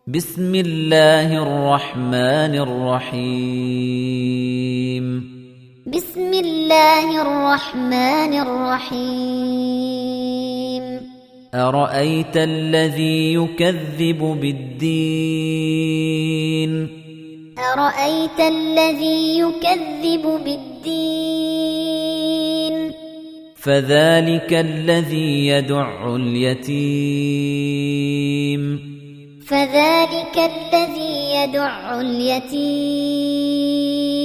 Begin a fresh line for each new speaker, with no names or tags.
بسم الله الرحمن الرحيم
بسم الله الرحمن الرحيم
أرأيت الذي يكذب بالدين
أرأيت الذي يكذب بالدين
فذلك الذي يدع اليتيم
فذلك الذي يدع اليتيم